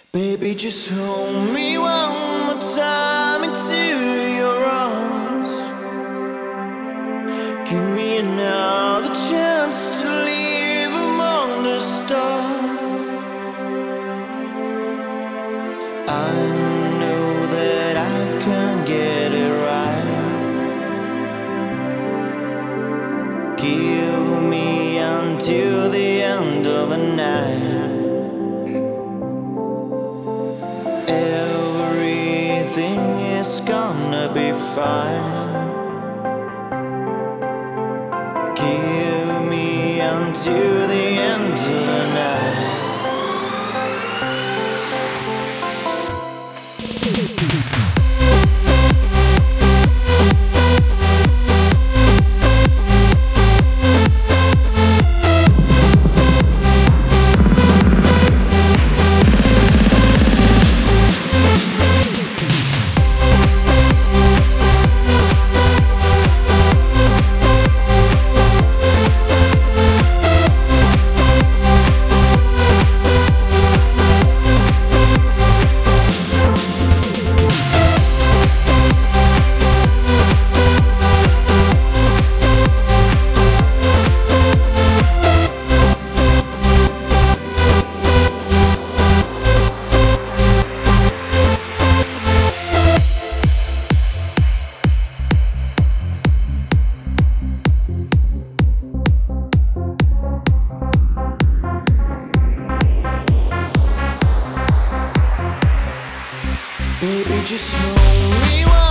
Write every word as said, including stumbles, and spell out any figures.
Baby, just hold me one more time into your arms. Give me another chance to live among the stars. I know that I can get it right. Give me until the end of the night. Everything is gonna be fine. Give me until the end of the night. Baby, just hold me one